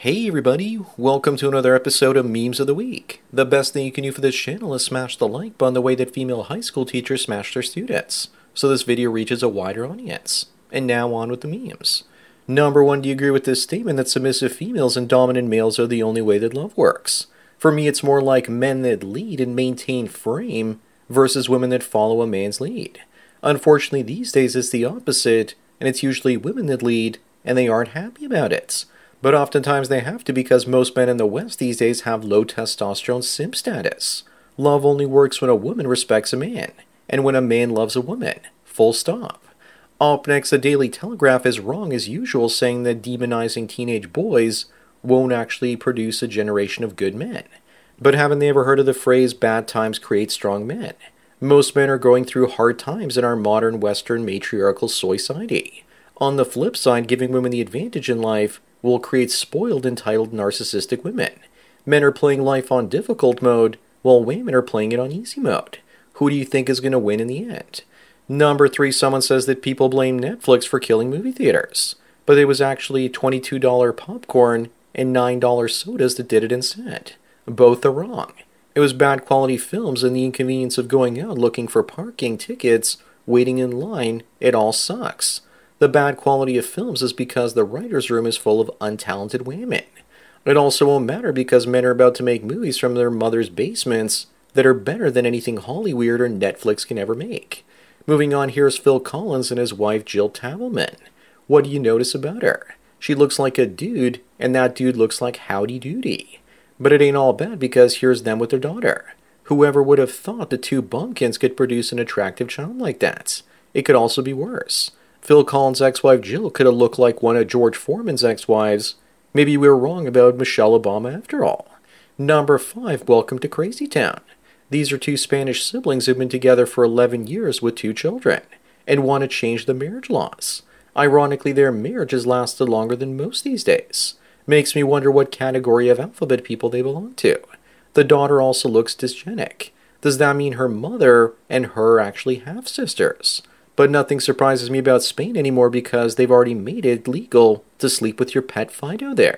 Hey everybody, welcome to another episode of Memes of the Week. The best thing you can do for this channel is smash the like button the way that female high school teachers smash their students, so this video reaches a wider audience. And now on with the memes. Number 1, do you agree with this statement that submissive females and dominant males are the only way that love works? For me, it's more like men that lead and maintain frame versus women that follow a man's lead. Unfortunately, these days it's the opposite, and it's usually women that lead, and they aren't happy about it. But oftentimes they have to because most men in the West these days have low testosterone simp status. Love only works when a woman respects a man, and when a man loves a woman. Full stop. Up next, the Daily Telegraph is wrong as usual, saying that demonizing teenage boys won't actually produce a generation of good men. But haven't they ever heard of the phrase, bad times create strong men? Most men are going through hard times in our modern Western matriarchal society. On the flip side, giving women the advantage in life will create spoiled, entitled, narcissistic women. Men are playing life on difficult mode, while women are playing it on easy mode. Who do you think is going to win in the end? Number 3, someone says that people blame Netflix for killing movie theaters. But it was actually $22 popcorn and $9 sodas that did it instead. Both are wrong. It was bad quality films and the inconvenience of going out looking for parking tickets, waiting in line. It all sucks. The bad quality of films is because the writer's room is full of untalented women. It also won't matter because men are about to make movies from their mother's basements that are better than anything Hollywood or Netflix can ever make. Moving on, here's Phil Collins and his wife Jill Tavelman. What do you notice about her? She looks like a dude, and that dude looks like Howdy Doody. But it ain't all bad because here's them with their daughter. Whoever would have thought the two bumpkins could produce an attractive child like that? It could also be worse. Phil Collins' ex-wife Jill could have looked like one of George Foreman's ex-wives. Maybe we were wrong about Michelle Obama after all. Number 5, welcome to Crazy Town. These are two Spanish siblings who've been together for 11 years with 2 children, and want to change the marriage laws. Ironically, their marriage has lasted longer than most these days. Makes me wonder what category of alphabet people they belong to. The daughter also looks dysgenic. Does that mean her mother and her actually have sisters? But nothing surprises me about Spain anymore because they've already made it legal to sleep with your pet Fido there.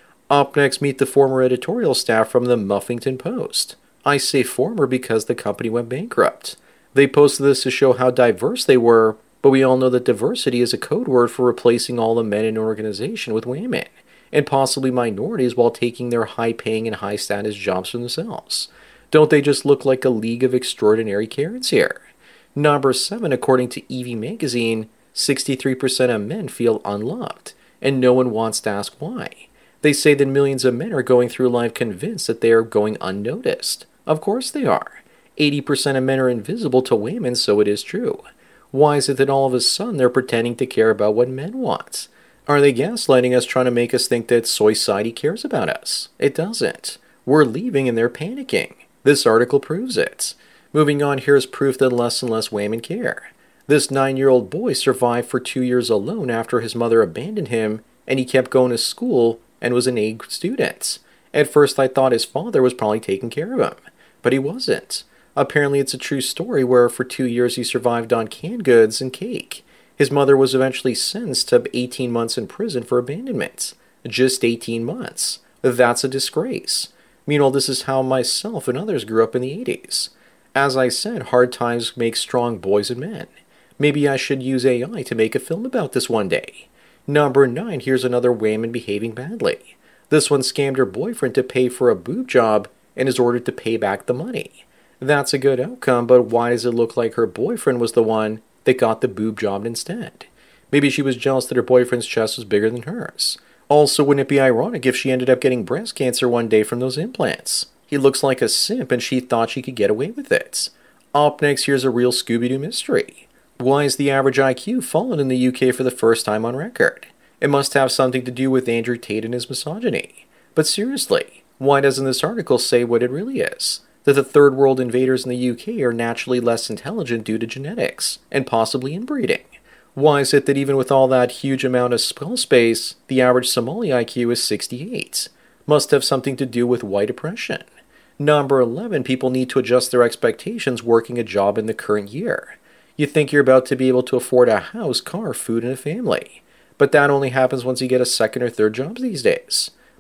Up next, meet the former editorial staff from the Muffington Post. I say former because the company went bankrupt. They posted this to show how diverse they were, but we all know that diversity is a code word for replacing all the men in an organization with women, and possibly minorities while taking their high-paying and high-status jobs for themselves. Don't they just look like a league of extraordinary Karens here? Number 7, according to Evie magazine, 63% of men feel unloved, and no one wants to ask why. They say that millions of men are going through life convinced that they are going unnoticed. Of course they are. 80% of men are invisible to women, so it is true. Why is it that all of a sudden they're pretending to care about what men want? Are they gaslighting us, trying to make us think that society cares about us? It doesn't. We're leaving and they're panicking. This article proves it. Moving on, here's proof that less and less women care. This 9-year-old boy survived for 2 years alone after his mother abandoned him, and he kept going to school and was an A student. At first I thought his father was probably taking care of him, but he wasn't. Apparently it's a true story where for 2 years he survived on canned goods and cake. His mother was eventually sentenced to 18 months in prison for abandonment. Just 18 months. That's a disgrace. Meanwhile, this is how myself and others grew up in the 80s. As I said, hard times make strong boys and men. Maybe I should use AI to make a film about this one day. Number 9, here's another woman behaving badly. This one scammed her boyfriend to pay for a boob job and is ordered to pay back the money. That's a good outcome, but why does it look like her boyfriend was the one that got the boob job instead? Maybe she was jealous that her boyfriend's chest was bigger than hers. Also, wouldn't it be ironic if she ended up getting breast cancer one day from those implants? He looks like a simp and she thought she could get away with it. Up next, here's a real Scooby-Doo mystery. Why is the average IQ fallen in the UK for the first time on record? It must have something to do with Andrew Tate and his misogyny. But seriously, why doesn't this article say what it really is? That the third world invaders in the UK are naturally less intelligent due to genetics, and possibly inbreeding. Why is it that even with all that huge amount of skull space, the average Somali IQ is 68? Must have something to do with white oppression. Number 11, people need to adjust their expectations working a job in the current year. You think you're about to be able to afford a house, car, food, and a family. But that only happens once you get a second or third job these days.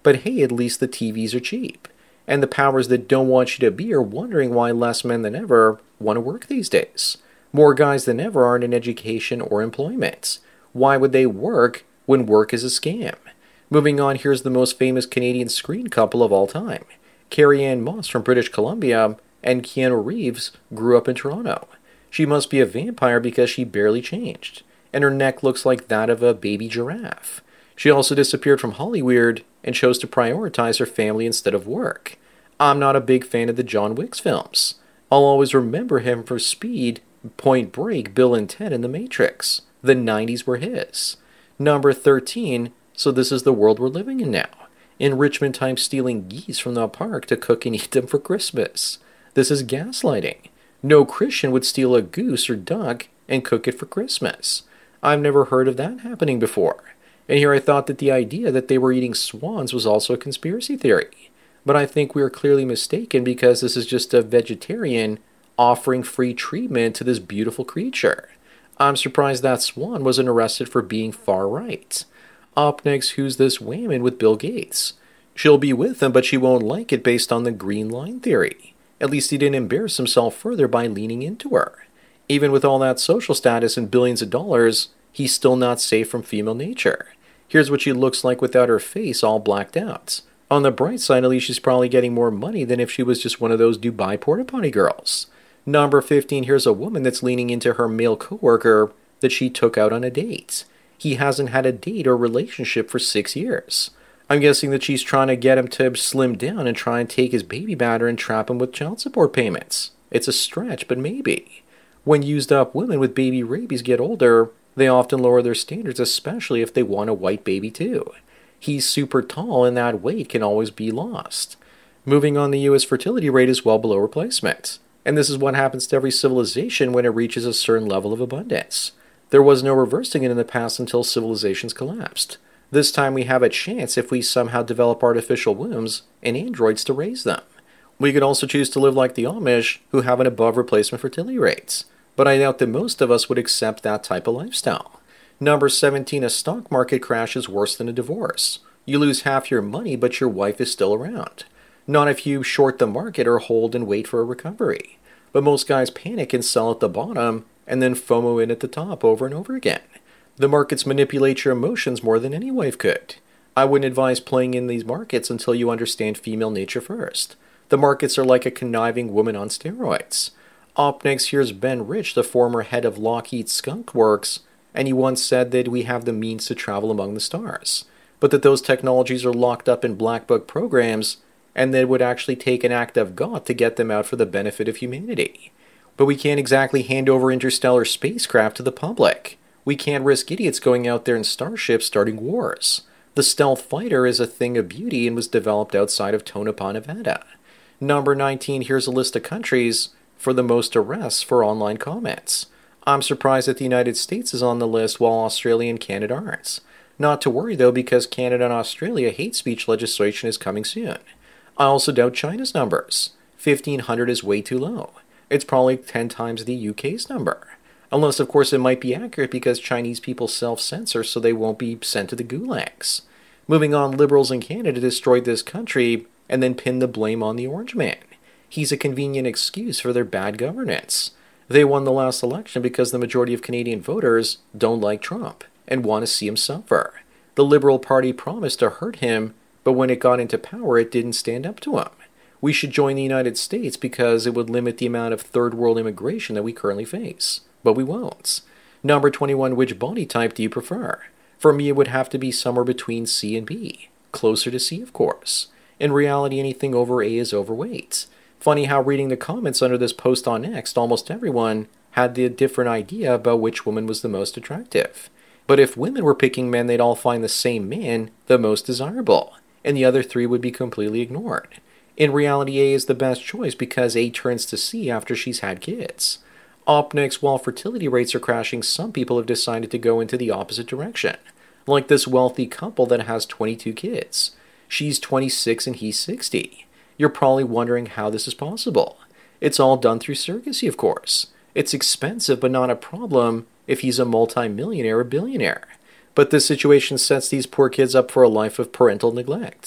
But hey, at least the TVs are cheap. And the powers that don't want you to be are wondering why less men than ever want to work these days. More guys than ever aren't in education or employment. Why would they work when work is a scam? Moving on, here's the most famous Canadian screen couple of all time. Carrie-Anne Moss from British Columbia and Keanu Reeves grew up in Toronto. She must be a vampire because she barely changed, and her neck looks like that of a baby giraffe. She also disappeared from Hollywood and chose to prioritize her family instead of work. I'm not a big fan of the John Wick films. I'll always remember him for Speed, Point Break, Bill and Ted, and The Matrix. The 90s were his. Number 13, so this is the world we're living in now. Enrichment time stealing geese from the park to cook and eat them for Christmas. This is gaslighting. No Christian would steal a goose or duck and cook it for Christmas. I've never heard of that happening before. And here I thought that the idea that they were eating swans was also a conspiracy theory. But I think we are clearly mistaken because this is just a vegetarian offering free treatment to this beautiful creature. I'm surprised that swan wasn't arrested for being far right. Up next, who's this woman with Bill Gates? She'll be with him, but she won't like it based on the green line theory. At least he didn't embarrass himself further by leaning into her. Even with all that social status and billions of dollars, he's still not safe from female nature. Here's what she looks like without her face all blacked out. On the bright side, at least she's probably getting more money than if she was just one of those Dubai porta potty girls. Number 15, here's a woman that's leaning into her male coworker that she took out on a date. He hasn't had a date or relationship for 6 years. I'm guessing that she's trying to get him to slim down and try and take his baby batter and trap him with child support payments. It's a stretch, but maybe. When used up women with baby rabies get older, they often lower their standards, especially if they want a white baby too. He's super tall and that weight can always be lost. Moving on, the US fertility rate is well below replacement. And this is what happens to every civilization when it reaches a certain level of abundance. There was no reversing it in the past until civilizations collapsed. This time we have a chance if we somehow develop artificial wombs and androids to raise them. We could also choose to live like the Amish, who have an above replacement fertility rates. But I doubt that most of us would accept that type of lifestyle. Number 17, a stock market crash is worse than a divorce. You lose half your money, but your wife is still around. Not if you short the market or hold and wait for a recovery. But most guys panic and sell at the bottom, and then FOMO in at the top over and over again. The markets manipulate your emotions more than any wife could. I wouldn't advise playing in these markets until you understand female nature first. The markets are like a conniving woman on steroids. Up next, here's Ben Rich, the former head of Lockheed Skunk Works, and he once said that we have the means to travel among the stars, but that those technologies are locked up in black book programs, and that it would actually take an act of God to get them out for the benefit of humanity. But we can't exactly hand over interstellar spacecraft to the public. We can't risk idiots going out there in starships starting wars. The stealth fighter is a thing of beauty and was developed outside of Tonopah, Nevada. Number 19, here's a list of countries for the most arrests for online comments. I'm surprised that the United States is on the list while Australia and Canada aren't. Not to worry though, because Canada and Australia hate speech legislation is coming soon. I also doubt China's numbers. 1,500 is way too low. It's probably 10 times the UK's number. Unless, of course, it might be accurate because Chinese people self-censor so they won't be sent to the gulags. Moving on, liberals in Canada destroyed this country and then pinned the blame on the Orange Man. He's a convenient excuse for their bad governance. They won the last election because the majority of Canadian voters don't like Trump and want to see him suffer. The Liberal Party promised to hurt him, but when it got into power, it didn't stand up to him. We should join the United States because it would limit the amount of third world immigration that we currently face. But we won't. Number 21, which body type do you prefer? For me, it would have to be somewhere between C and B. Closer to C, of course. In reality, anything over A is overweight. Funny how reading the comments under this post on X, almost everyone had a different idea about which woman was the most attractive. But if women were picking men, they'd all find the same man the most desirable, and the other three would be completely ignored. In reality, A is the best choice because A turns to C after she's had kids. Up next, while fertility rates are crashing, some people have decided to go into the opposite direction. Like this wealthy couple that has 22 kids. She's 26 and he's 60. You're probably wondering how this is possible. It's all done through surrogacy, of course. It's expensive, but not a problem if he's a multi-millionaire or billionaire. But this situation sets these poor kids up for a life of parental neglect.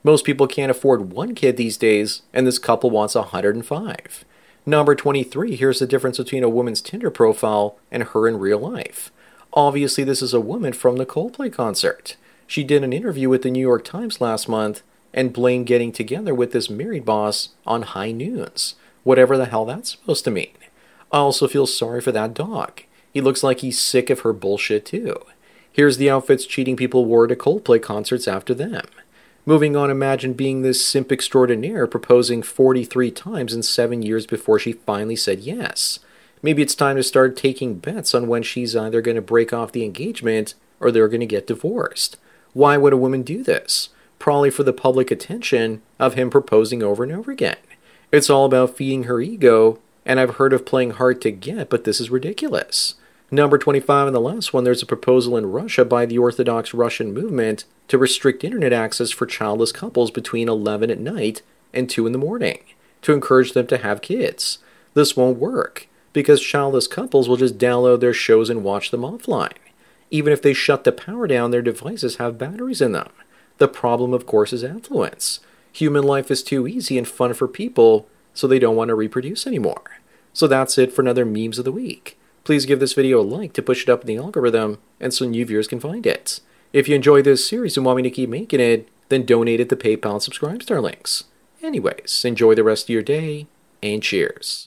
Most people can't afford one kid these days, and this couple wants 105. Number 23, here's the difference between a woman's Tinder profile and her in real life. Obviously, this is a woman from the Coldplay concert. She did an interview with the New York Times last month and blamed getting together with this married boss on high noons, whatever the hell that's supposed to mean. I also feel sorry for that dog. He looks like he's sick of her bullshit too. Here's the outfits cheating people wore to Coldplay concerts after them. Moving on, imagine being this simp extraordinaire proposing 43 times in 7 years before she finally said yes. Maybe it's time to start taking bets on when she's either going to break off the engagement or they're going to get divorced. Why would a woman do this? Probably for the public attention of him proposing over and over again. It's all about feeding her ego, and I've heard of playing hard to get, but this is ridiculous. Number 25 and the last one, there's a proposal in Russia by the Orthodox Russian movement to restrict internet access for childless couples between 11 at night and 2 in the morning, to encourage them to have kids. This won't work, because childless couples will just download their shows and watch them offline. Even if they shut the power down, their devices have batteries in them. The problem, of course, is affluence. Human life is too easy and fun for people, so they don't want to reproduce anymore. So that's it for another Memes of the Week. Please give this video a like to push it up in the algorithm, and so new viewers can find it. If you enjoy this series and want me to keep making it, then donate at the PayPal and Subscribestar links. Anyways, enjoy the rest of your day, and cheers.